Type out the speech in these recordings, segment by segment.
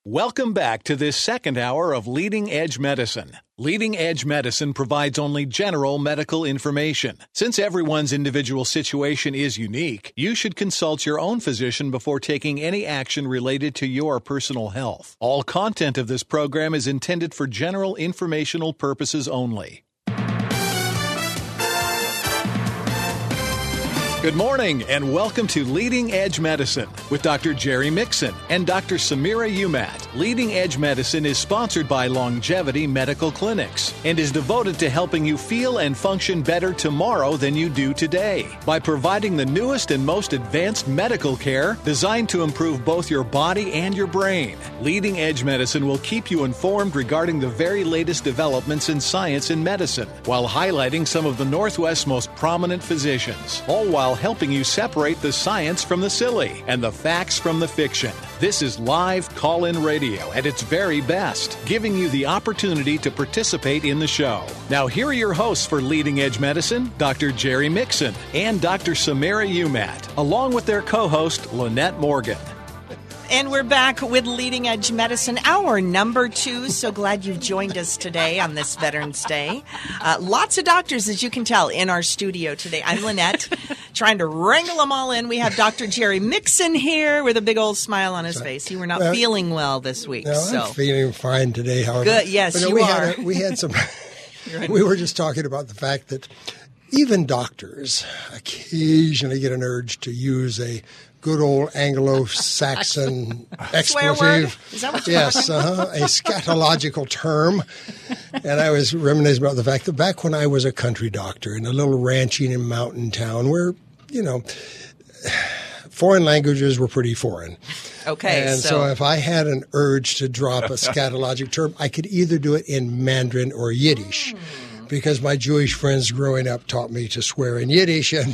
Welcome back to this second hour of Leading Edge Medicine. Leading Edge Medicine provides only general medical information. Since everyone's individual situation is unique, you should consult your own physician before taking any action related to your personal health. All content of this program is intended for general informational purposes only. Good morning and welcome to Leading Edge Medicine with Dr. Jerry Mixon and Dr. Samira Umat. Leading Edge Medicine is sponsored by Longevity Medical Clinics and is devoted to helping you feel and function better tomorrow than you do today by providing the newest and most advanced medical care designed to improve both your body and your brain. Leading Edge Medicine will keep you informed regarding the very latest developments in science and medicine while highlighting some of the Northwest's most prominent physicians, all while helping you separate the science from the silly and the facts from the fiction. This is live call-in radio at its very best, giving you the opportunity to participate in the show. Now, here are your hosts for Leading Edge Medicine, Dr. Jerry Mixon and Dr. Samira Umat, along with their co-host, Lynette Morgan. And we're back with Leading Edge Medicine, hour number 2. So glad you've joined us today on this Veterans Day. Lots of doctors, as you can tell, in our studio today. I'm Lynette, trying to wrangle them all in. We have Dr. Jerry Mixon here with a big old smile on his face. You were not feeling well this week. No, so. I'm feeling fine today, however. Good, yes, but no, you are. We had some. We were just talking about the fact that even doctors occasionally get an urge to use a good old Anglo-Saxon expletive. Is that what you Yes, a scatological term. And I was reminiscing about the fact that back when I was a country doctor in a little ranching and mountain town where, foreign languages were pretty foreign. Okay. And so if I had an urge to drop a scatologic term, I could either do it in Mandarin or Yiddish. Because my Jewish friends growing up taught me to swear in Yiddish, and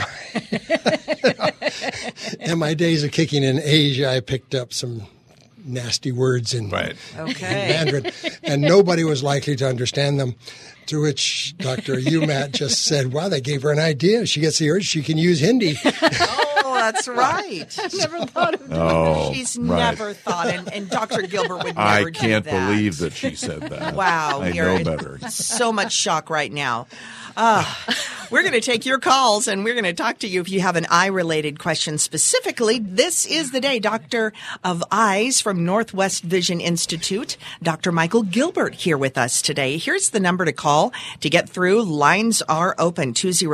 in my days of kicking in Asia, I picked up some nasty words in Mandarin, and nobody was likely to understand them. To which Dr. Umat just said, "Wow, they gave her an idea. She gets the urge, she can use Hindi." Oh, that's right. I've never thought of that. She's never thought, and Dr. Gilbert would never do that. I can't believe that she said that. Wow. I know better. So much shock right now. We're going to take your calls, and we're going to talk to you if you have an eye-related question specifically. This is the day. Doctor of Eyes from Northwest Vision Institute, Dr. Michael Gilbert here with us today. Here's the number to call to get through. Lines are open,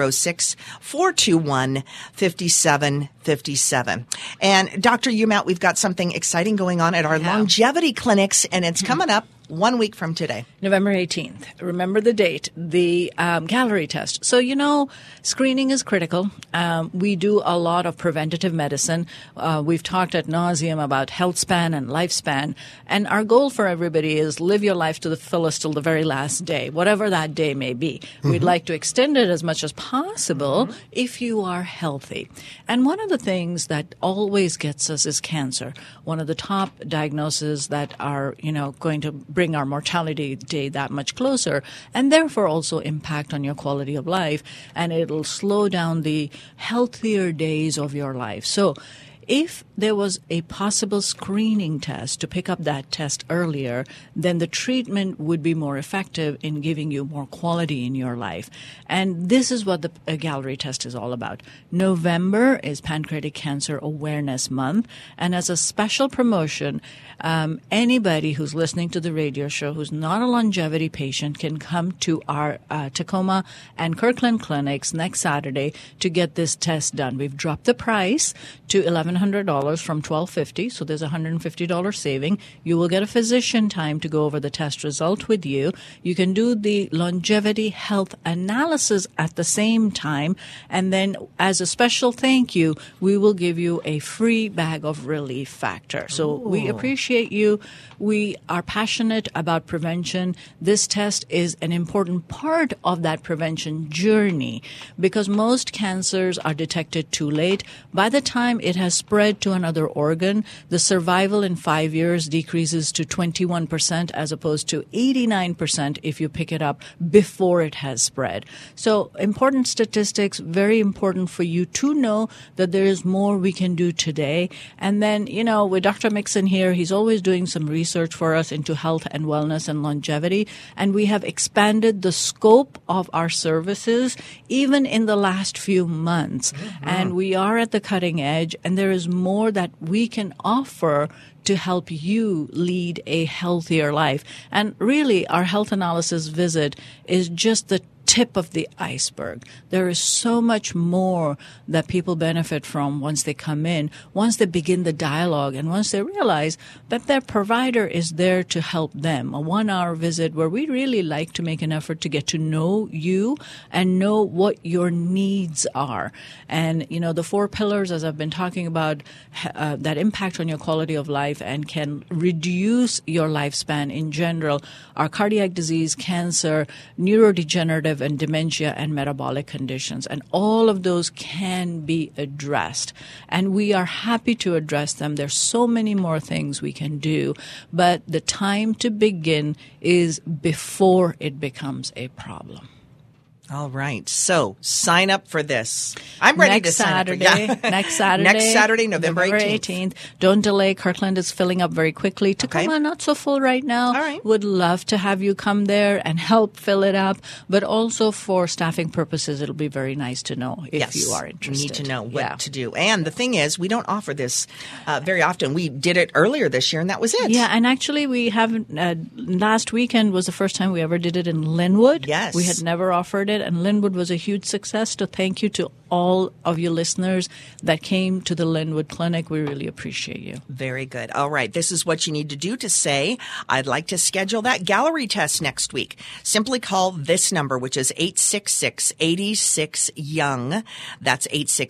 206-421-5757. And Dr. Umat, we've got something exciting going on at our longevity clinics, and it's coming up 1 week from today. November 18th. Remember the date, the Gallery test. So, screening is critical. We do a lot of preventative medicine. We've talked ad nauseum about health span and lifespan. And our goal for everybody is live your life to the fullest till the very last day, whatever that day may be. We'd like to extend it as much as possible if you are healthy. And one of the things that always gets us is cancer. One of the top diagnoses that are, going to bring our mortality day that much closer, and therefore also impact on your quality of life, and it'll slow down the healthier days of your life. So if there was a possible screening test to pick up that test earlier, then the treatment would be more effective in giving you more quality in your life. And this is what the Gallery test is all about. November is Pancreatic Cancer Awareness Month, and as a special promotion, anybody who's listening to the radio show who's not a longevity patient can come to our Tacoma and Kirkland clinics next Saturday to get this test done. We've dropped the price to $1,100 from $1,250, so there's a $150 saving. You will get a physician time to go over the test result with you. You can do the longevity health analysis at the same time, and then as a special thank you, we will give you a free bag of Relief Factor. So we appreciate you. We are passionate about prevention. This test is an important part of that prevention journey because most cancers are detected too late. By the time it has spread to another organ, the survival in 5 years decreases to 21% as opposed to 89% if you pick it up before it has spread. So important statistics, very important for you to know that there is more we can do today. And then, with Dr. Mixon here, he's always doing some research for us into health and wellness and longevity. And we have expanded the scope of our services even in the last few months. Mm-hmm. And we are at the cutting edge, and there is more that we can offer to help you lead a healthier life. And really, our health analysis visit is just the tip of the iceberg. There is so much more that people benefit from once they come in, once they begin the dialogue, and once they realize that their provider is there to help them. A 1-hour visit where we really like to make an effort to get to know you and know what your needs are. And, the 4 pillars, as I've been talking about, that impact on your quality of life and can reduce your lifespan in general are cardiac disease, cancer, neurodegenerative and dementia, and metabolic conditions. And all of those can be addressed. And we are happy to address them. There's so many more things we can do. But the time to begin is before it becomes a problem. All right. So sign up for this. I'm ready to sign up. Next Saturday. Next Saturday, November 18th. Don't delay. Kirkland is filling up very quickly. Tacoma, not so full right now. All right. Would love to have you come there and help fill it up. But also for staffing purposes, it'll be very nice to know if you are interested. You need to know what to do. And the thing is, we don't offer this very often. We did it earlier this year, and that was it. Yeah, and actually we haven't last weekend was the first time we ever did it in Linwood. Yes. We had never offered it. And Linwood was a huge success. So thank you to all of you listeners that came to the Linwood Clinic. We really appreciate you. Very good. All right. This is what you need to do to say, I'd like to schedule that Gallery test next week. Simply call this number, which is 866-86-YOUNG. That's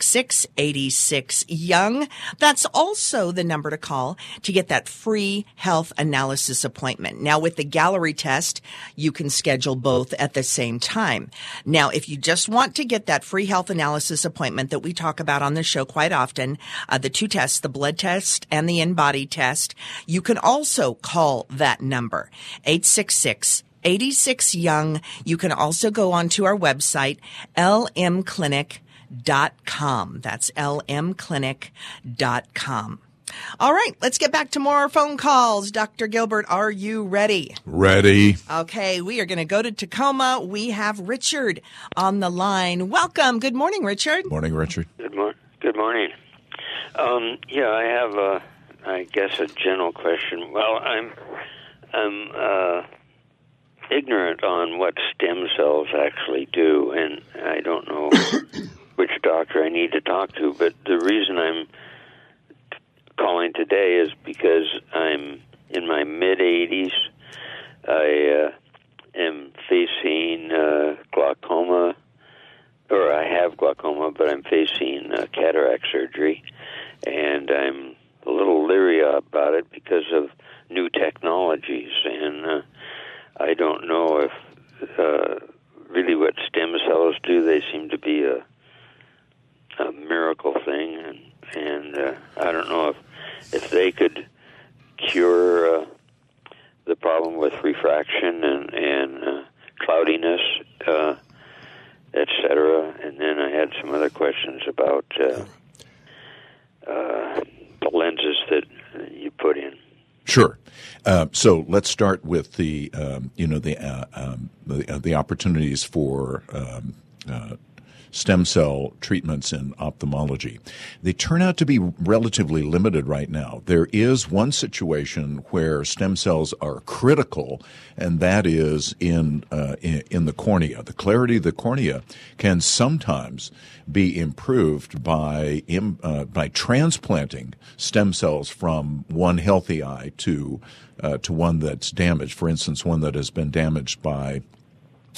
866-86-YOUNG. That's also the number to call to get that free health analysis appointment. Now, with the Gallery test, you can schedule both at the same time. Now, if you just want to get that free health analysis appointment that we talk about on the show quite often, the 2 tests, the blood test and the in-body test, you can also call that number, 866-86-YOUNG. You can also go onto our website, lmclinic.com. That's lmclinic.com. All right, let's get back to more phone calls. Dr. Gilbert, are you ready? Ready. Okay, we are going to go to Tacoma. We have Richard on the line. Welcome. Good morning, Richard. Morning, Richard. Good morning. I have I guess a general question. Well, I'm ignorant on what stem cells actually do, and I don't know which doctor I need to talk to, but the reason I'm calling today is because I'm in my mid-80s. I am facing glaucoma, or I have glaucoma, but I'm facing cataract surgery, and I'm a little leery about it because of new technologies, and I don't know if really what stem cells do. They seem to be a miracle thing, and I don't know if they could cure the problem with refraction and cloudiness, etc. And then I had some other questions about the lenses that you put in. Sure. So let's start with the opportunities for stem cell treatments in ophthalmology. They turn out to be relatively limited right now. There is one situation where stem cells are critical, and that is in the cornea. The clarity of the cornea can sometimes be improved by transplanting stem cells from one healthy eye to one that's damaged. For instance, one that has been damaged by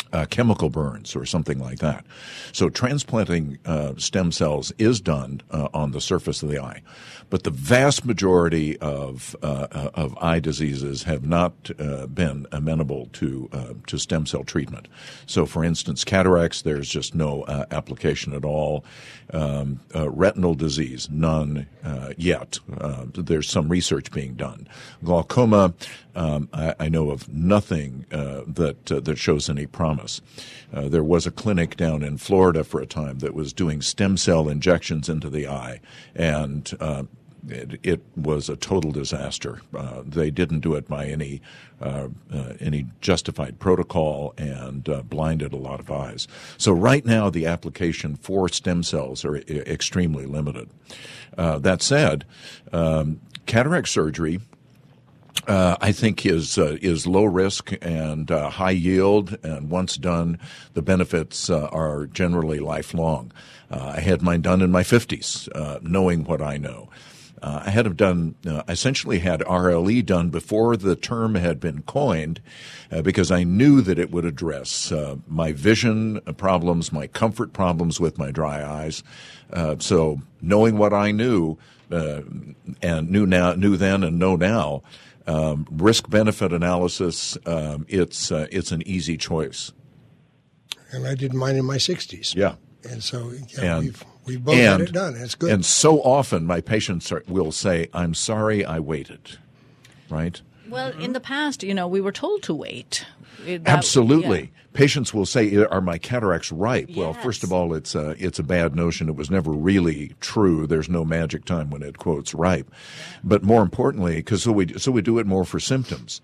chemical burns or something like that. So transplanting stem cells is done on the surface of the eye. But the vast majority of eye diseases have not been amenable to stem cell treatment. So, for instance, cataracts, there's just no application at all. Retinal disease, none yet. There's some research being done. Glaucoma, I know of nothing that shows any promise. There was a clinic down in Florida for a time that was doing stem cell injections into the eye, and it was a total disaster. They didn't do it by any justified protocol and blinded a lot of eyes. So right now the application for stem cells are extremely limited. That said, cataract surgery I think is low risk and high yield, and once done, the benefits are generally lifelong. I had mine done in my 50s, knowing what I know. I had done essentially had RLE done before the term had been coined, because I knew that it would address my vision problems, my comfort problems with my dry eyes. So knowing what I knew and knew then and know now. Risk-benefit analysis, it's an easy choice. And I did mine in my 60s. Yeah. And so we both had it done. It's good. And so often my patients will say, I'm sorry I waited, right? Well, in the past, we were told to wait. Absolutely. Yeah. Patients will say, are my cataracts ripe? Yes. Well, first of all, it's a bad notion. It was never really true. There's no magic time when it quotes ripe. But more importantly, so we do it more for symptoms.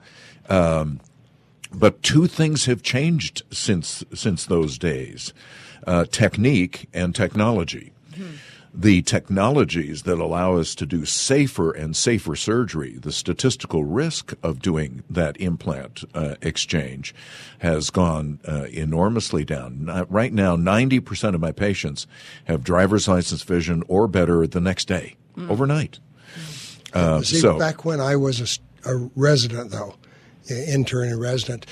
But two things have changed since those days. Technique and technology. Mm-hmm. The technologies that allow us to do safer and safer surgery, the statistical risk of doing that implant exchange has gone enormously down. Right now, 90% of my patients have driver's license vision or better the next day, overnight. Back when I was a resident, though, intern and resident,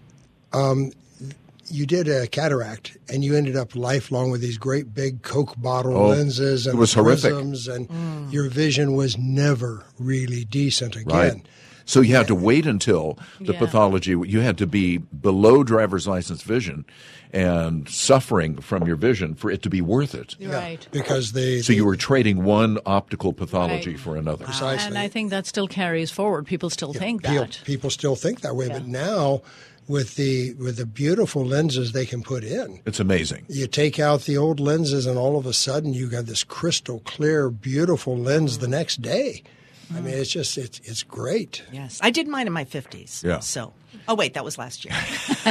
you did a cataract, and you ended up lifelong with these great big Coke bottle lenses and prisms, and your vision was never really decent again. Right. So you had to wait until the pathology. You had to be below driver's license vision and suffering from your vision for it to be worth it. Right. Because so you were trading one optical pathology for another. Precisely. And I think that still carries forward. People still think that. People still think that way, but now, with the beautiful lenses they can put in, it's amazing. You take out the old lenses, and all of a sudden you got this crystal clear, beautiful lens the next day. I mean, it's just it's great. Yes, I did mine in my 50s. Yeah. So, wait, that was last year.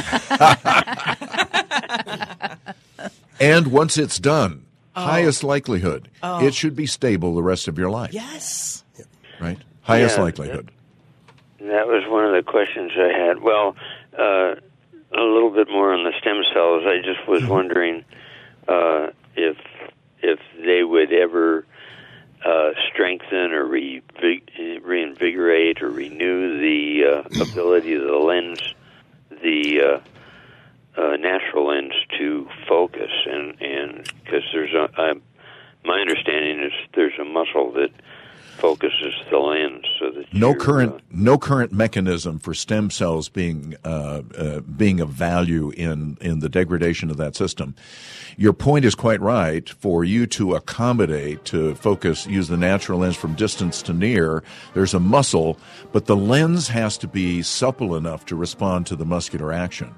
And once it's done, highest likelihood, it should be stable the rest of your life. Yes. Right. Highest likelihood. That was one of the questions I had. Well, a little bit more on the stem cells. I just was wondering if they would ever strengthen or reinvigorate or renew the ability of the lens, the natural lens, to focus, and because my understanding is there's a muscle that focuses the lens, so that no current mechanism for stem cells being of value in the degradation of that system. Your point is quite right. For you to accommodate, to focus, use the natural lens from distance to near, there's a muscle, but the lens has to be supple enough to respond to the muscular action.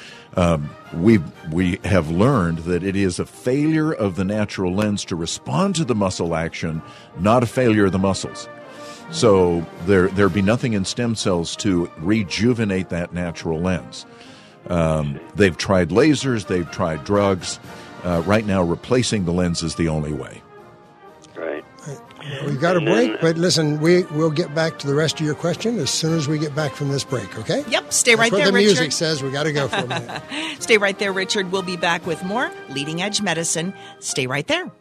We have learned that it is a failure of the natural lens to respond to the muscle action, not a failure of the muscles. So there'd be nothing in stem cells to rejuvenate that natural lens. They've tried lasers, they've tried drugs. Right now, replacing the lens is the only way. Right. We've got a break, but listen, we'll get back to the rest of your question as soon as we get back from this break, okay? Yep, stay right there, Richard. That's what the Richard. music says. We got to go for a minute. Stay right there, Richard. We'll be back with more Leading Edge Medicine. Stay right there.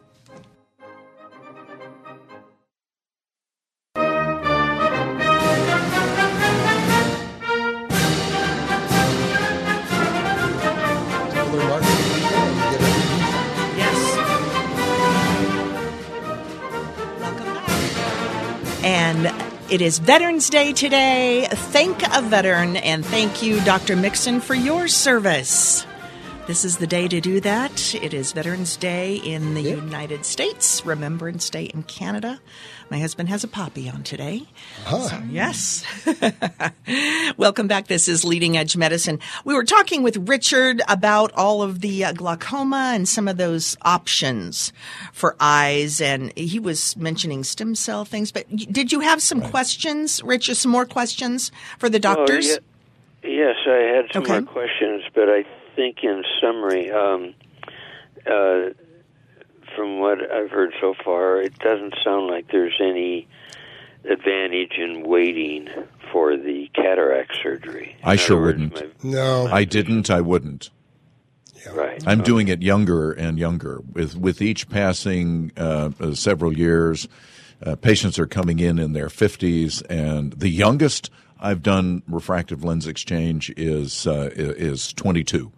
It is Veterans Day today. Thank a veteran, and thank you, Dr. Mixon, for your service. This is the day to do that. It is Veterans Day in the United States, Remembrance Day in Canada. My husband has a poppy on today. So, yes. Welcome back. This is Leading Edge Medicine. We were talking with Richard about all of the glaucoma and some of those options for eyes, and he was mentioning stem cell things. But did you have some questions, Richard, some more questions for the doctors? Yes, I had some more questions, but I think in summary, from what I've heard so far, it doesn't sound like there's any advantage in waiting for the cataract surgery. I sure wouldn't. No. I didn't. I wouldn't. Yeah. Right. I'm doing it younger and younger. With each passing several years, patients are coming in their 50s, and the youngest I've done refractive lens exchange is 22.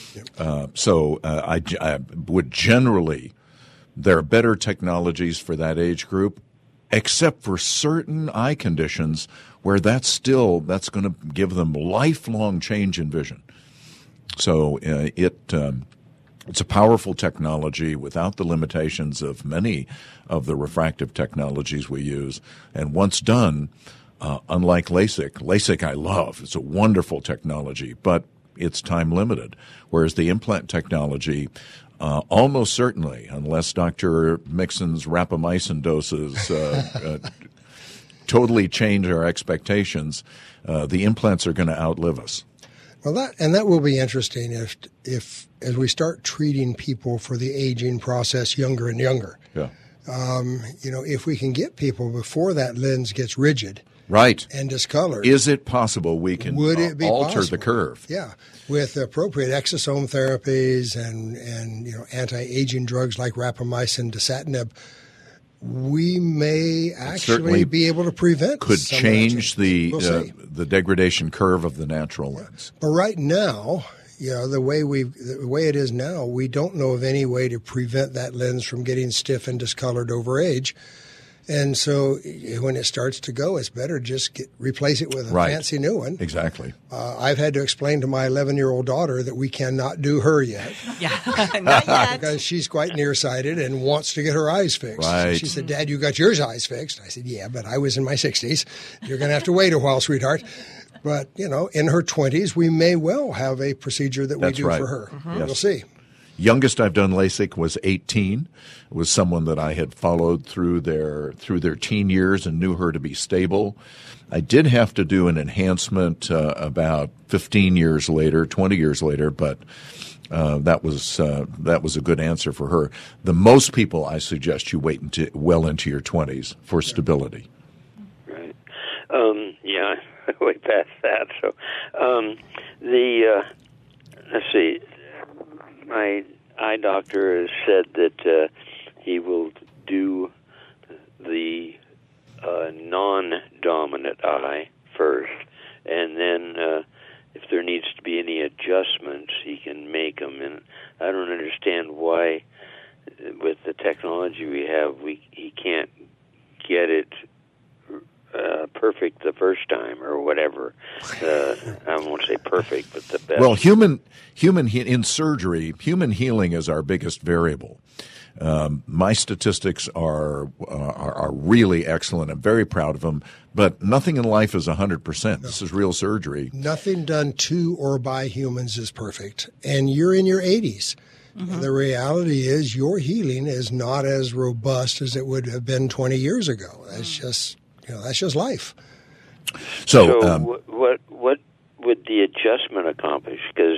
So I would generally, there are better technologies for that age group, except for certain eye conditions where that's going to give them lifelong change in vision. So it's a powerful technology without the limitations of many of the refractive technologies we use. And once done, unlike LASIK I love. It's a wonderful technology, but it's time limited. Whereas the implant technology, almost certainly, unless Dr. Mixon's rapamycin doses totally change our expectations, the implants are going to outlive us. Well, that will be interesting if as we start treating people for the aging process younger and younger. Yeah. If we can get people before that lens gets rigid. Right. And discolored. Is it possible we can alter possible? The curve? Yeah. With appropriate exosome therapies and anti-aging drugs like rapamycin, dasatinib, we may actually be able to prevent could change the degradation curve of the natural Yeah. lens. But right now, the way it is now, we don't know of any way to prevent that lens from getting stiff and discolored over age. And so when it starts to go, it's better just replace it with a fancy new one. Exactly. I've had to explain to my 11-year-old daughter that we cannot do her yet. Yeah, not yet. Because she's quite nearsighted and wants to get her eyes fixed. Right. She said, "Dad, you got your eyes fixed?" I said, "Yeah, but I was in my 60s. You're going to have to wait a while, sweetheart." But, in her 20s, we may well have a procedure that we do for her. Mm-hmm. Yes. We'll see. Youngest I've done LASIK was 18. It was someone that I had followed through their teen years and knew her to be stable. I did have to do an enhancement about 15 years later, 20 years later, but that was a good answer for her. The most people, I suggest you wait well into your 20s for stability. Right. Yeah, way past that. So let's see. My eye doctor has said that he will do the non-dominant eye first, and then if there needs to be any adjustments, he can make them. And I don't understand why, with the technology we have, he can't get it perfect the first time or whatever. I won't say perfect, but the best. Well, in surgery, human healing is our biggest variable. My statistics are really excellent. I'm very proud of them, but nothing in life is 100%. No. This is real surgery. Nothing done to or by humans is perfect, and you're in your 80s. Mm-hmm. The reality is your healing is not as robust as it would have been 20 years ago. That's just life. So what would the adjustment accomplish? Because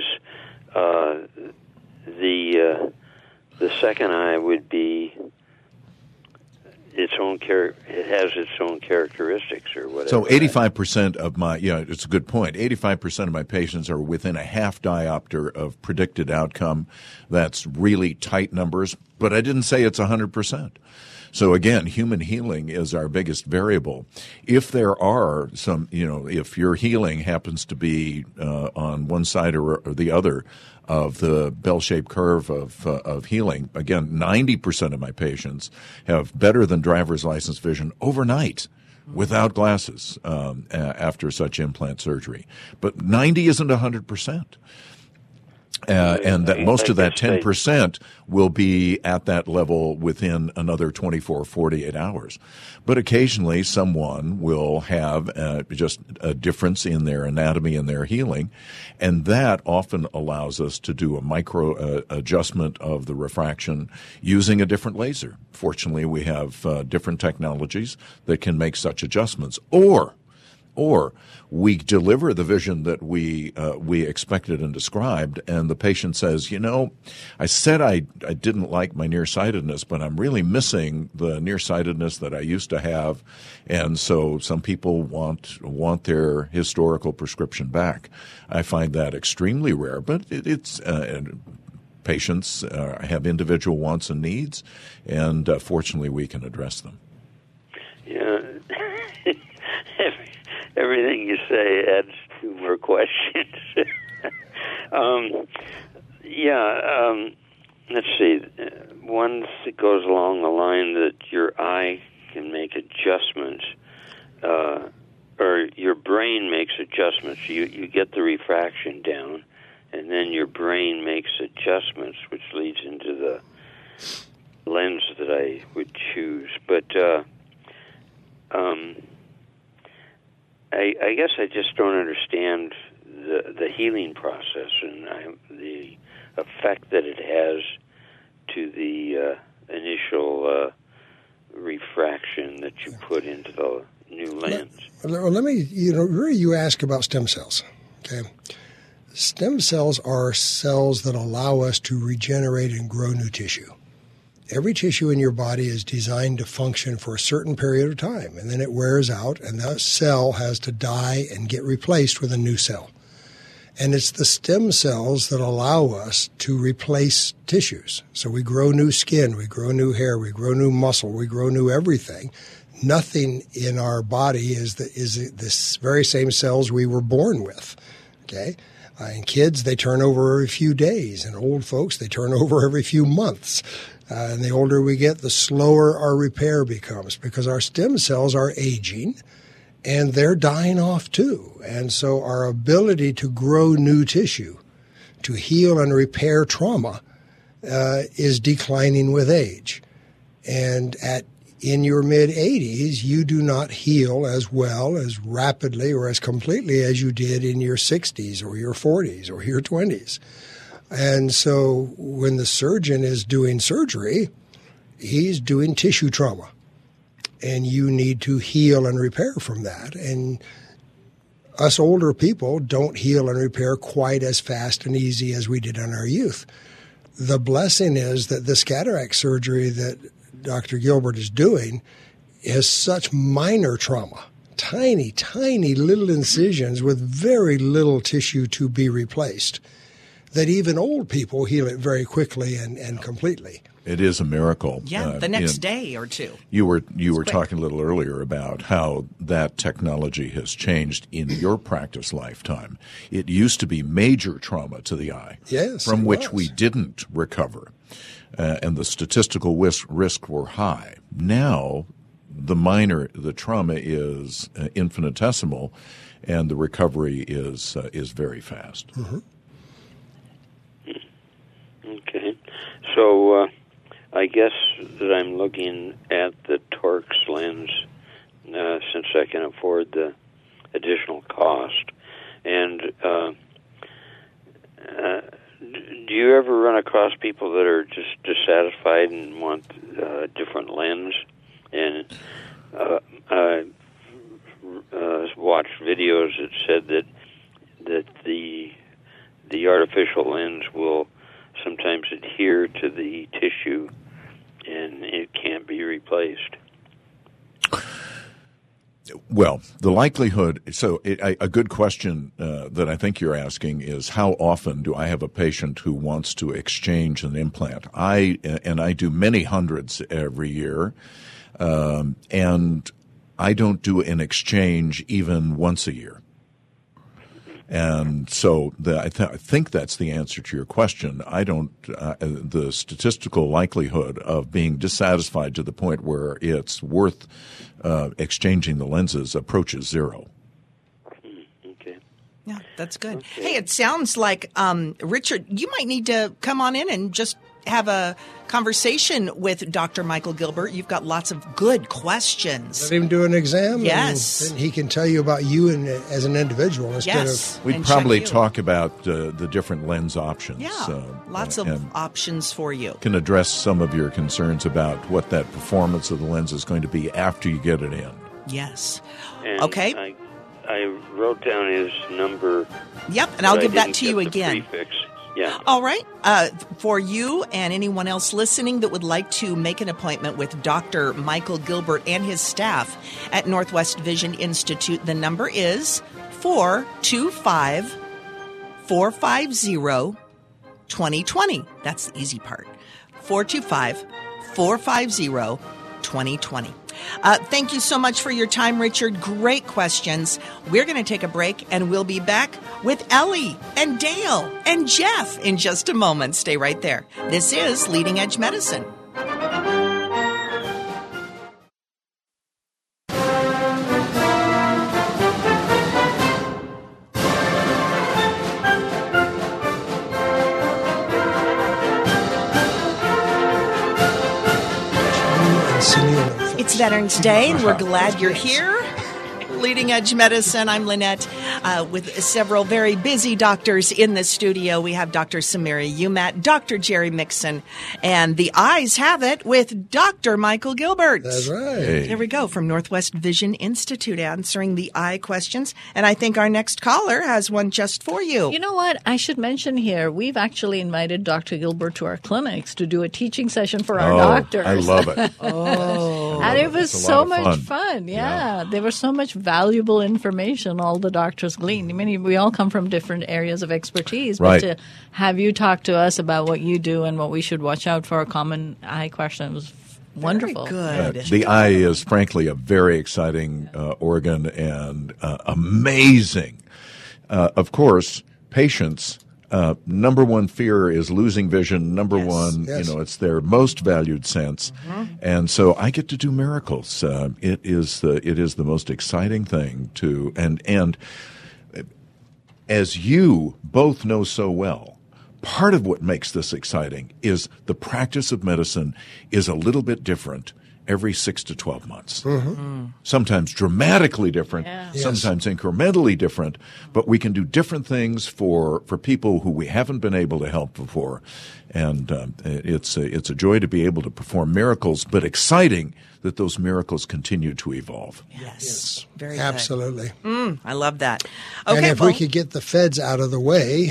the second eye would be its own it has its own characteristics or whatever. So 85% of it's a good point. 85% of my patients are within a half diopter of predicted outcome. That's really tight numbers, but I didn't say it's 100%. So again, human healing is our biggest variable. If there are some, if your healing happens to be on one side or the other of the bell-shaped curve of healing, again, 90% of my patients have better than driver's license vision overnight. without glasses after such implant surgery. But 90 isn't 100%. And that most of that 10% will be at that level within another 24, 48 hours. But occasionally someone will have just a difference in their anatomy and their healing, and that often allows us to do a micro adjustment of the refraction using a different laser. Fortunately, we have different technologies that can make such adjustments. Or we deliver the vision that we expected and described, and the patient says, I said I didn't like my nearsightedness, but I'm really missing the nearsightedness that I used to have, and so some people want their historical prescription back. I find that extremely rare, but it's patients have individual wants and needs, and fortunately we can address them. Yeah. Everything you say adds 2 more questions. Let's see. One that goes along the line that your eye can make adjustments, or your brain makes adjustments. You get the refraction down, and then your brain makes adjustments, which leads into the lens that I would choose. But I guess I just don't understand the healing process and the effect that it has to the initial refraction that you put into the new lens. Well, let me, you ask about stem cells. Okay, stem cells are cells that allow us to regenerate and grow new tissue. Every tissue in your body is designed to function for a certain period of time, and then it wears out, and that cell has to die and get replaced with a new cell. And it's the stem cells that allow us to replace tissues. So we grow new skin, we grow new hair, we grow new muscle, we grow new everything. Nothing in our body is this very same cells we were born with. Okay? And kids, they turn over every few days, and old folks, they turn over every few months. And the older we get, the slower our repair becomes because our stem cells are aging and they're dying off too. And so our ability to grow new tissue, to heal and repair trauma, is declining with age. And in your mid-80s, you do not heal as well, as rapidly, or as completely as you did in your 60s or your 40s or your 20s. And so when the surgeon is doing surgery, he's doing tissue trauma. And you need to heal and repair from that. And us older people don't heal and repair quite as fast and easy as we did in our youth. The blessing is that this cataract surgery that Dr. Gilbert is doing has such minor trauma, tiny, tiny little incisions with very little tissue to be replaced, that even old people heal it very quickly and completely. It is a miracle. Yeah, the next day or two. You were talking a little earlier about how that technology has changed in your practice lifetime. It used to be major trauma to the eye, yes, from which we didn't recover, and the statistical risk were high. Now, the trauma is infinitesimal, and the recovery is very fast. Mm-hmm. Okay, so I guess that I'm looking at the Torx lens since I can afford the additional cost. And do you ever run across people that are just dissatisfied and want a different lens? And I watched videos that said that the artificial lens will sometimes adhere to the tissue and it can't be replaced. Well, the likelihood, a good question that I think you're asking is how often do I have a patient who wants to exchange an implant? I do many hundreds every year, and I don't do an exchange even once a year. And so I think that's the answer to your question. I don't, the statistical likelihood of being dissatisfied to the point where it's worth exchanging the lenses approaches zero. Okay. Yeah, that's good. Okay. Hey, it sounds like, Richard, you might need to come on in and just have a conversation with Dr. Michael Gilbert. You've got lots of good questions. Let him do an exam. Yes. And he can tell you about you as an individual instead of... We'd probably talk about the different lens options. Yeah, lots of options for you. Can address some of your concerns about what that performance of the lens is going to be after you get it in. Yes. And okay. I wrote down his number. Yep, and I'll give that to you again. Prefix. Yeah. All right. For you and anyone else listening that would like to make an appointment with Dr. Michael Gilbert and his staff at Northwest Vision Institute, the number is 425-450-2020. That's the easy part. 425-450-2020. Thank you so much for your time, Richard. Great questions. We're going to take a break, and we'll be back with Ellie and Dale and Jeff in just a moment. Stay right there. This is Leading Edge Medicine. It's Veterans Day, and we're glad you're here. Leading Edge Medicine. I'm Lynette with several very busy doctors in the studio. We have Dr. Samira Umat, Dr. Jerry Mixon, and the eyes have it with Dr. Michael Gilbert. That's right. Hey. Here we go, from Northwest Vision Institute, answering the eye questions. And I think our next caller has one just for you. You know what? I should mention here, we've actually invited Dr. Gilbert to our clinics to do a teaching session for our doctors. I love it. And it was so much fun. Yeah. There was so much valuable information all the doctors gleaned. I mean, we all come from different areas of expertise, but to have you talk to us about what you do and what we should watch out for a common eye question was wonderful. Very good. The eye is, frankly, a very exciting organ and amazing. Of course, patients. Number one fear is losing vision. Number one, it's their most valued sense, and so I get to do miracles. It is the most exciting thing to, and as you both know so well, part of what makes this exciting is the practice of medicine is a little bit different every 6 to 12 months. Sometimes dramatically different, sometimes incrementally different, but we can do different things for people who we haven't been able to help before. And it's a joy to be able to perform miracles, but exciting that those miracles continue to evolve. Yes. Very absolutely. Good. I love that. Okay, and if we could get the feds out of the way,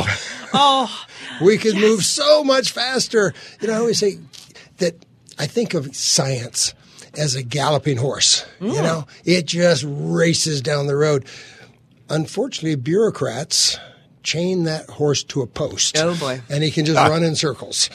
we could move so much faster. You know, I always say that I think of science as a galloping horse. You know, it just races down the road. Unfortunately, bureaucrats chain that horse to a post. Oh, boy. And he can just run in circles.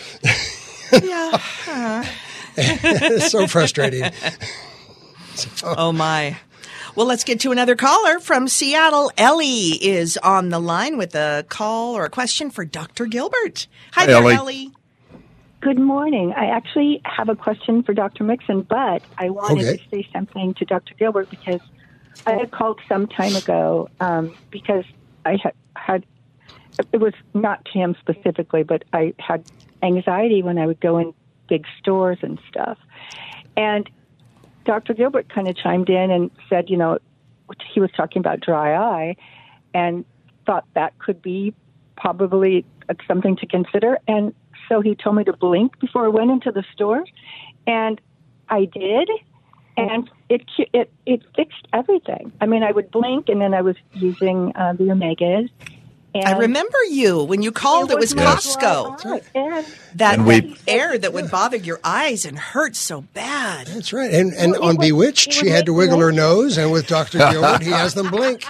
It's so frustrating. Oh, my. Well, let's get to another caller from Seattle. Ellie is on the line with a call or a question for Dr. Gilbert. Hi there, Ellie. Good morning. I actually have a question for Dr. Mixon, but I wanted to say something to Dr. Gilbert because I had called some time ago because I had it was not to him specifically, but I had anxiety when I would go in big stores and stuff. And Dr. Gilbert kind of chimed in and said, you know, he was talking about dry eye and thought that could be probably something to consider. And so he told me to blink before I went into the store, and I did, and it fixed everything. I mean, I would blink, and then I was using the Omegas. And I remember you when you called. It was Costco. That air that would bother your eyes and hurt so bad. That's right. And on Bewitched, she had to wiggle her nose, and with Dr. Gilbert, he has them blink.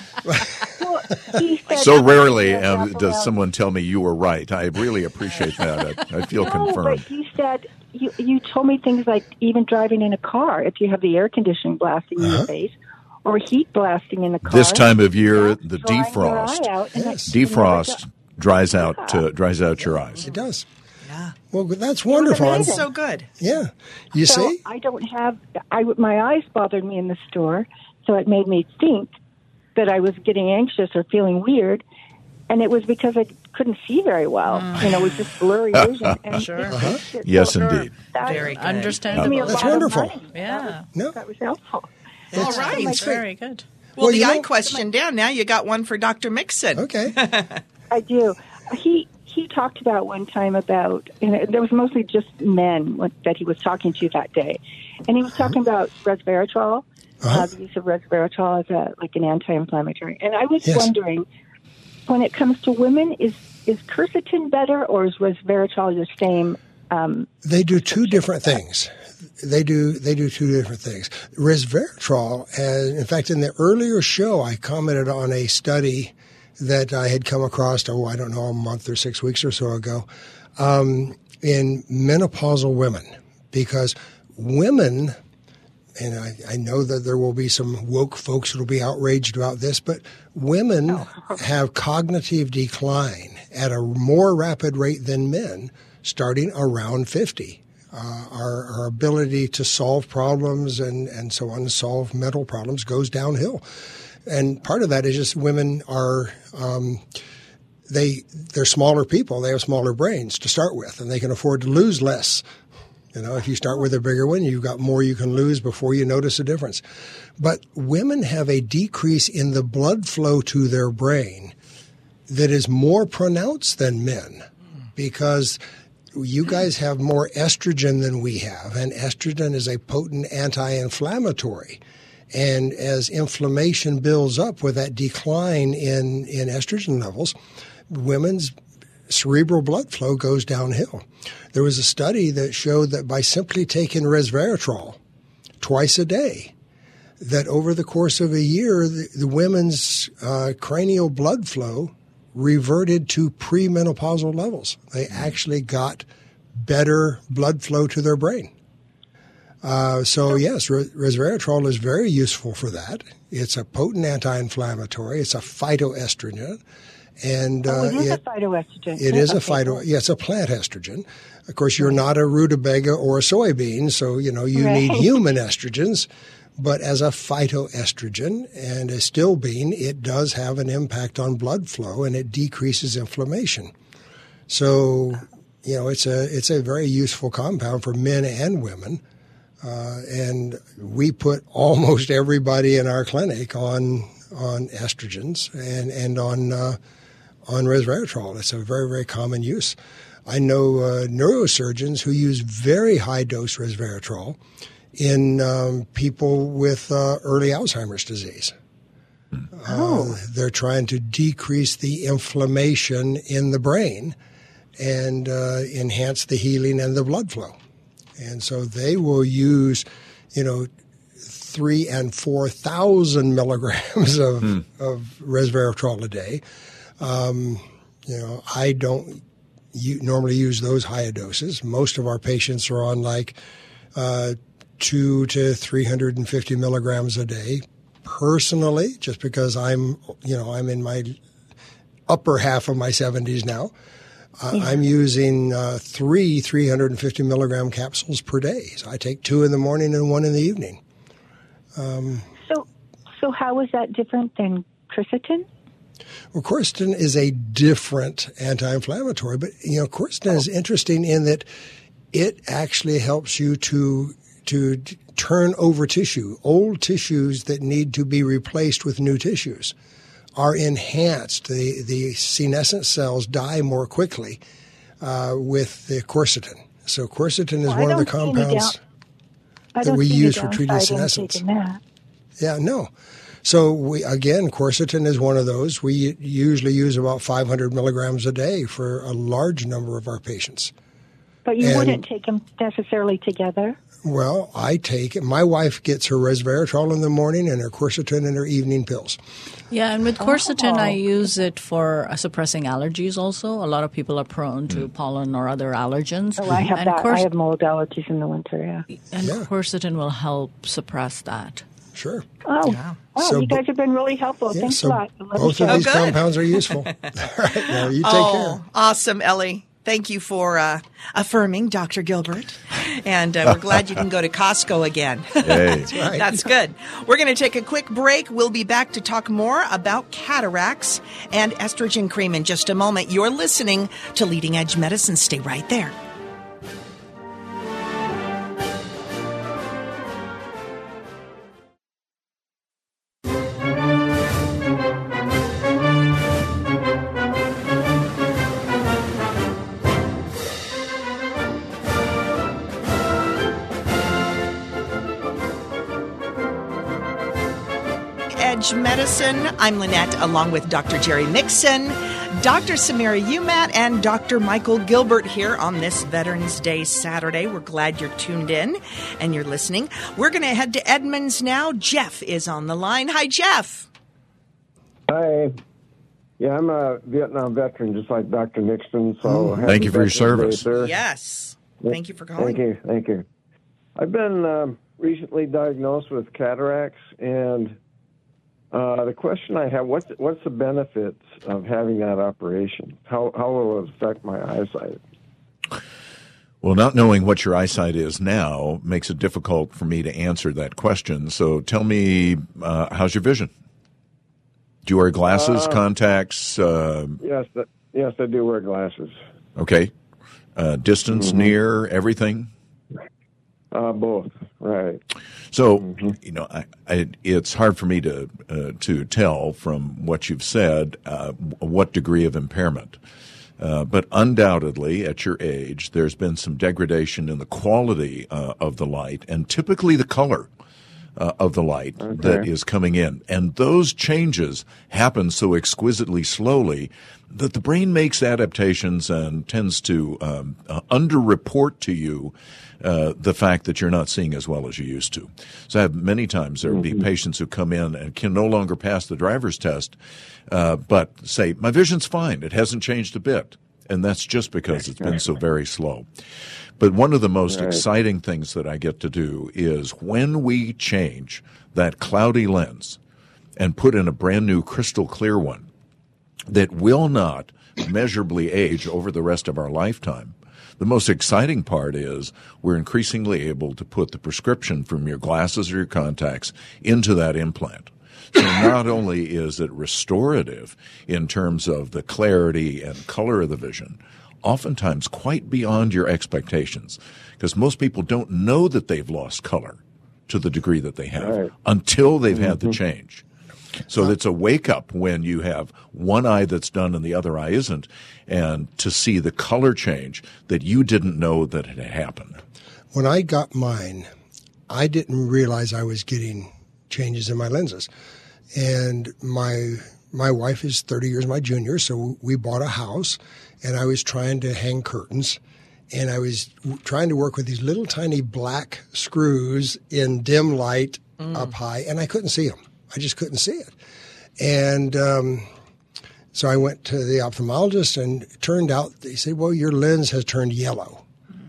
So rarely does someone tell me you were right. I really appreciate that. I feel confirmed. But you said you told me things like even driving in a car, if you have the air conditioning blasting in your face, or heat blasting in the car. This time of year, the drying defrost. your eye out, and Defrost dries out your eyes. It does. Yeah. Well, that's wonderful. That's so good. Yeah. You so see? I don't have, my eyes bothered me in the store, so it made me think that I was getting anxious or feeling weird, and it was because I couldn't see very well. It was just blurry vision. And Sure. Yes, indeed. Very good. Understandable. That's wonderful. Yeah. That was helpful. All right. That's very good. Well, the you eye know- question down. Now you got one for Dr. Mixon. Okay. I do. He talked about one time about, and there was mostly just men that he was talking to that day, and he was talking about resveratrol, the use of resveratrol as an anti-inflammatory. And I was wondering, when it comes to women, is quercetin better, or is resveratrol the same? They do two different things. They do two different things. Resveratrol, in fact, in the earlier show, I commented on a study that I had come across, I don't know, a month or 6 weeks or so ago, in menopausal women. Because women, and I know that there will be some woke folks who will be outraged about this, but women have cognitive decline at a more rapid rate than men starting around 50. Our ability to solve problems and so on, solve mental problems, goes downhill. And part of that is just women are they're smaller people. They have smaller brains to start with, and they can afford to lose less. If you start with a bigger one, you've got more you can lose before you notice a difference. But women have a decrease in the blood flow to their brain that is more pronounced than men, because you guys have more estrogen than we have, and estrogen is a potent anti-inflammatory. And as inflammation builds up with that decline in estrogen levels, women's cerebral blood flow goes downhill. There was a study that showed that by simply taking resveratrol twice a day, that over the course of a year, the women's cranial blood flow reverted to premenopausal levels. They actually got better blood flow to their brain. So yes, resveratrol is very useful for that. It's a potent anti-inflammatory. It's a phytoestrogen. And it is a phytoestrogen. It is it's a plant estrogen. Of course, you're not a rutabaga or a soybean, so you need human estrogens. But as a phytoestrogen and a still bean, it does have an impact on blood flow, and it decreases inflammation. So, it's a very useful compound for men and women. And we put almost everybody in our clinic on estrogens and on resveratrol. It's a very, very common use. I know neurosurgeons who use very high dose resveratrol in people with early Alzheimer's disease. They're trying to decrease the inflammation in the brain and enhance the healing and the blood flow. And so they will use, 3,000 and 4,000 milligrams of resveratrol a day. I don't normally use those higher doses. Most of our patients are on 200 to 350 milligrams a day. Personally, just because I'm in my upper half of my 70s now, I'm using 350 milligram capsules per day. So I take 2 in the morning and 1 in the evening. So how is that different than quercetin? Well, quercetin is a different anti-inflammatory, but quercetin is interesting in that it actually helps you to turn over tissue. Old tissues that need to be replaced with new tissues are enhanced. The senescent cells die more quickly with the quercetin. So quercetin is one of the compounds that we use for treating senescence. Yeah, no. So quercetin is one of those. We usually use about 500 milligrams a day for a large number of our patients. But you wouldn't take them necessarily together? Well, I take it. My wife gets her resveratrol in the morning and her quercetin in her evening pills. Yeah, and with quercetin, I use it for suppressing allergies also. A lot of people are prone to pollen or other allergens. Oh, I have that. I have mold allergies in the winter, yeah. And quercetin will help suppress that. Sure. Oh, Oh, you guys have been really helpful. Yeah, Thanks a lot. Both of these compounds are useful. All right, now you take care. Awesome, Ellie. Thank you for affirming Dr. Gilbert. And we're glad you can go to Costco again. Hey. That's right. That's good. We're going to take a quick break. We'll be back to talk more about cataracts and estrogen cream in just a moment. You're listening to Leading Edge Medicine. Stay right there. Medicine. I'm Lynette, along with Dr. Jerry Mixon, Dr. Samira Umat, and Dr. Michael Gilbert here on this Veterans Day Saturday. We're glad you're tuned in and you're listening. We're going to head to Edmonds now. Jeff is on the line. Hi, Jeff. Hi. Yeah, I'm a Vietnam veteran, just like Dr. Nixon. So thank you for your service. Day, yes. Thank you for calling. Thank you. I've been recently diagnosed with cataracts, and the question I have, what's the benefits of having that operation? How will it affect my eyesight? Well, not knowing what your eyesight is now makes it difficult for me to answer that question. So tell me, how's your vision? Do you wear glasses, contacts? Yes, I do wear glasses. Okay. Distance, near, everything? Both, right. So, it's hard for me to tell from what you've said what degree of impairment. But undoubtedly, at your age, there's been some degradation in the quality of the light and typically the color of the light that is coming in. And those changes happen so exquisitely slowly that the brain makes adaptations and tends to underreport to you the fact that you're not seeing as well as you used to. So I have many times there will be patients who come in and can no longer pass the driver's test, but say, my vision's fine. It hasn't changed a bit. And that's just because it's been so very slow. But one of the most exciting things that I get to do is when we change that cloudy lens and put in a brand new crystal clear one that will not measurably age over the rest of our lifetime. The most exciting part is we're increasingly able to put the prescription from your glasses or your contacts into that implant. So not only is it restorative in terms of the clarity and color of the vision, oftentimes quite beyond your expectations, because most people don't know that they've lost color to the degree that they have until they've had the change. So it's a wake-up when you have one eye that's done and the other eye isn't, and to see the color change that you didn't know that had happened. When I got mine, I didn't realize I was getting changes in my lenses. And my wife is 30 years my junior, so we bought a house, and I was trying to hang curtains, and I was trying to work with these little tiny black screws in dim light up high, and I couldn't see them. I just couldn't see it. And so I went to the ophthalmologist, and it turned out they said, well, your lens has turned yellow.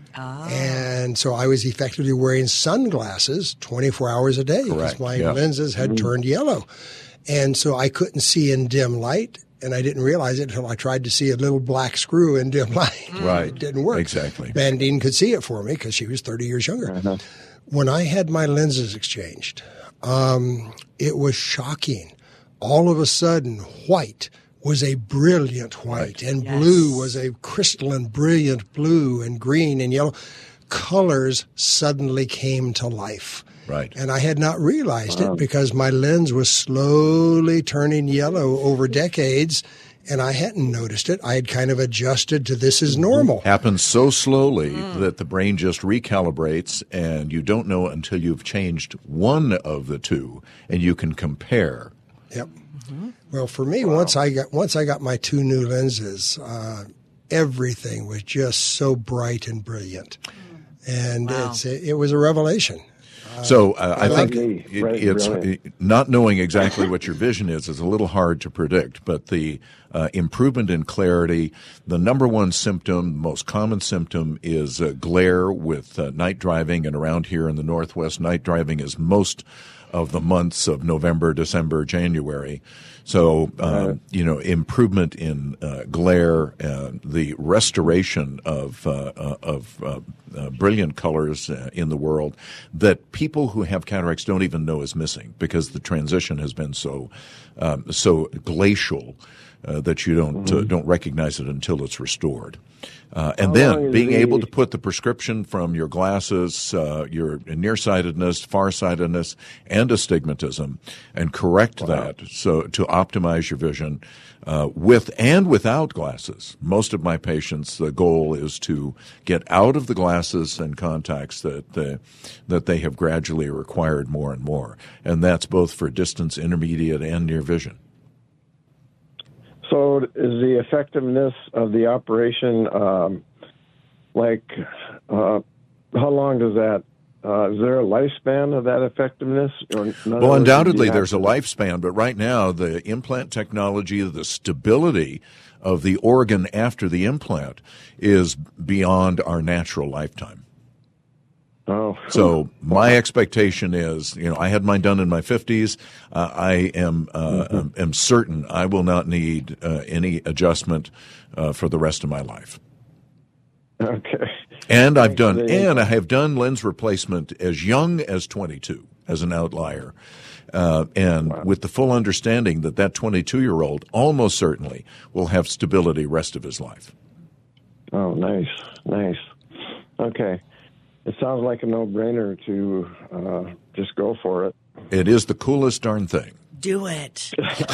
And so I was effectively wearing sunglasses 24 hours a day because my lenses had turned yellow. And so I couldn't see in dim light, and I didn't realize it until I tried to see a little black screw in dim light. It didn't work. Exactly. Bandine could see it for me because she was 30 years younger. When I had my lenses exchanged, it was shocking. All of a sudden, white was a brilliant white, and blue was a crystalline, brilliant blue, and green and yellow. Colors suddenly came to life. And I had not realized it because my lens was slowly turning yellow over decades, and I hadn't noticed it. I had kind of adjusted to this is normal. Happens so slowly that the brain just recalibrates, and you don't know until you've changed one of the two, and you can compare. Well, for me, once I got my two new lenses, everything was just so bright and brilliant, and it was a revelation. So I think it's not knowing exactly what your vision is a little hard to predict, but the improvement in clarity, the number one symptom, most common symptom is glare with night driving, and around here in the Northwest, night driving is most of the months of November, December, January. So, improvement in glare, the restoration of brilliant colors in the world that people who have cataracts don't even know is missing because the transition has been so glacial that you don't recognize it until it's restored. And then being able to put the prescription from your glasses, your nearsightedness, farsightedness, and astigmatism, and correct that so to optimize your vision with and without glasses. Most of my patients, the goal is to get out of the glasses and contacts that they have gradually required more and more, and that's both for distance, intermediate, and near vision. So is the effectiveness of the operation, how long does that, is there a lifespan of that effectiveness? Well, undoubtedly there's a lifespan, but right now the implant technology, the stability of the organ after the implant is beyond our natural lifetime. Oh. So my expectation is, I had mine done in my 50s. I am certain I will not need any adjustment for the rest of my life. Okay. And I have done lens replacement as young as 22 as an outlier. With the full understanding that 22-year-old almost certainly will have stability rest of his life. Oh, nice. Okay. It sounds like a no-brainer to just go for it. It is the coolest darn thing. Do it.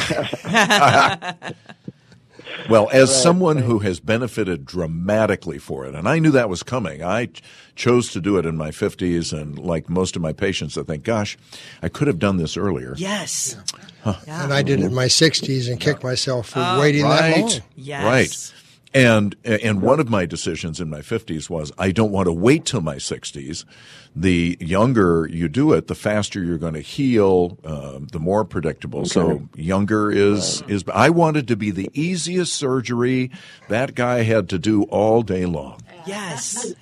Well, as someone who has benefited dramatically for it, and I knew that was coming, I chose to do it in my 50s, and like most of my patients, I think, gosh, I could have done this earlier. Yes. Huh. Yeah. And I did it in my 60s and kicked myself for waiting that long. Yes. Right. And one of my decisions in my 50s was I don't want to wait till my 60s. The younger you do it, the faster you're going to heal, the more predictable. Okay. So younger is I wanted to be the easiest surgery that guy had to do all day long. Yes.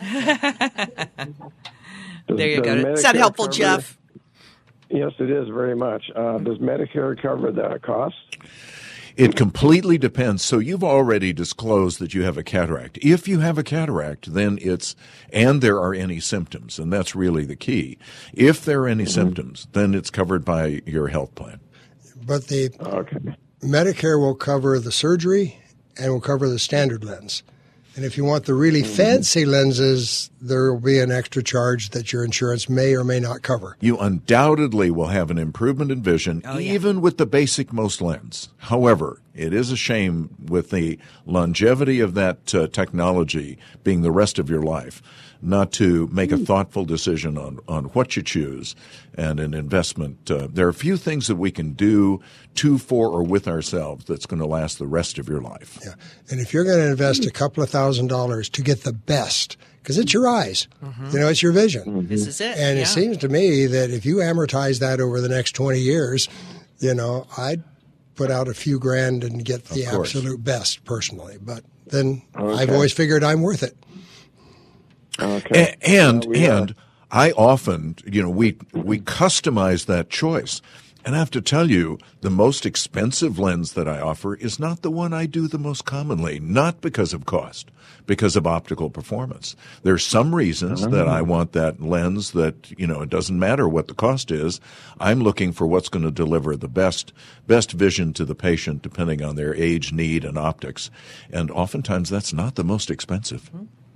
There you go. Is that helpful, Jeff? Yes, it is very much. Does Medicare cover that cost? It completely depends. So you've already disclosed that you have a cataract. If you have a cataract, then and there are any symptoms, and that's really the key. If there are any symptoms, then it's covered by your health plan. But the Medicare will cover the surgery and will cover the standard lens. And if you want the really fancy lenses, there will be an extra charge that your insurance may or may not cover. You undoubtedly will have an improvement in vision, even with the basic most lens. However, it is a shame with the longevity of that technology being the rest of your life, not to make a thoughtful decision on what you choose and an investment. There are a few things that we can do for or with ourselves that's going to last the rest of your life. Yeah. And if you're going to invest a couple of $1,000s to get the best, because it's your eyes, it's your vision. This is it. And it seems to me that if you amortize that over the next 20 years, I'd put out a few grand and get the absolute best personally. But then I've always figured I'm worth it. Okay. And I often, we customize that choice. And I have to tell you, the most expensive lens that I offer is not the one I do the most commonly, not because of cost, because of optical performance. There's some reasons that I want that lens that, it doesn't matter what the cost is. I'm looking for what's going to deliver the best vision to the patient depending on their age, need, and optics. And oftentimes that's not the most expensive.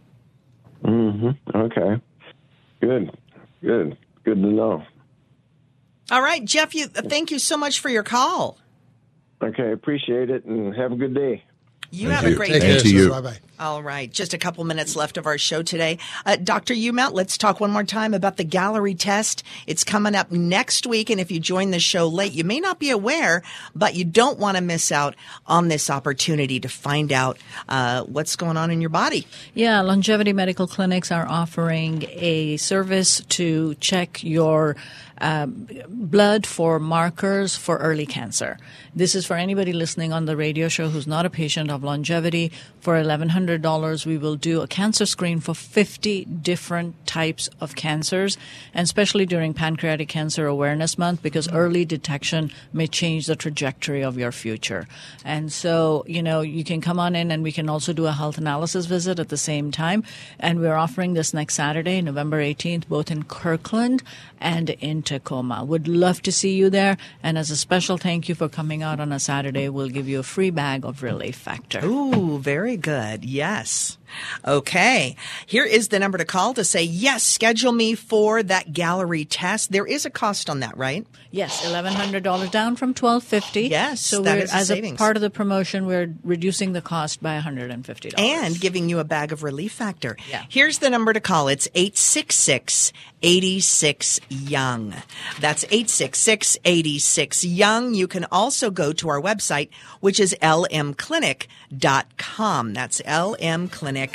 Okay. Good to know. All right, Jeff, thank you so much for your call. Okay, appreciate it, and have a good day. You have a great day. Thank you. Bye-bye. All right, just a couple minutes left of our show today. Dr. Umat, let's talk one more time about the Gallery test. It's coming up next week, and if you join the show late, you may not be aware, but you don't want to miss out on this opportunity to find out what's going on in your body. Yeah, Longevity Medical Clinics are offering a service to check your blood for markers for early cancer. This is for anybody listening on the radio show who's not a patient of Longevity. For $1,100, we will do a cancer screen for 50 different types of cancers, and especially during Pancreatic Cancer Awareness Month, because early detection may change the trajectory of your future. And so, you can come on in, and we can also do a health analysis visit at the same time. And we're offering this next Saturday, November 18th, both in Kirkland and in Tacoma. Would love to see you there. And as a special thank you for coming out on a Saturday, we'll give you a free bag of Relief Factor. Ooh, very good. Yes. Okay. Here is the number to call to say, yes, schedule me for that Gallery test. There is a cost on that, right? Yes, $1,100 down from $1,250. Yes, so that is as savings. A part of the promotion, we're reducing the cost by $150. And giving you a bag of Relief Factor. Yeah. Here's the number to call. It's 866-86-YOUNG. That's 866-86-YOUNG. You can also go to our website, which is lmclinic.com. That's lmclinic.com.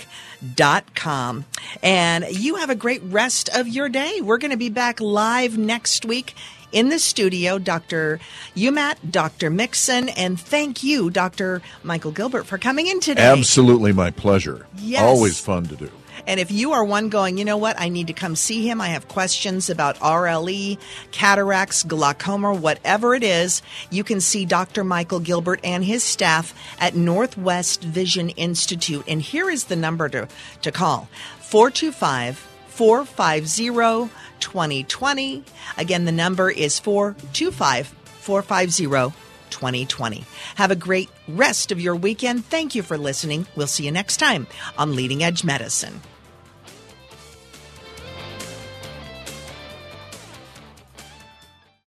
And you have a great rest of your day. We're going to be back live next week in the studio, Dr. Umat, Dr. Mixon, and thank you, Dr. Michael Gilbert, for coming in today. Absolutely my pleasure. Yes. Always fun to do. And if you are one going, you know what, I need to come see him, I have questions about RLE, cataracts, glaucoma, whatever it is, you can see Dr. Michael Gilbert and his staff at Northwest Vision Institute. And here is the number to call, 425-450-2020. Again, the number is 425-450-2020. Have a great rest of your weekend. Thank you for listening. We'll see you next time on Leading Edge Medicine.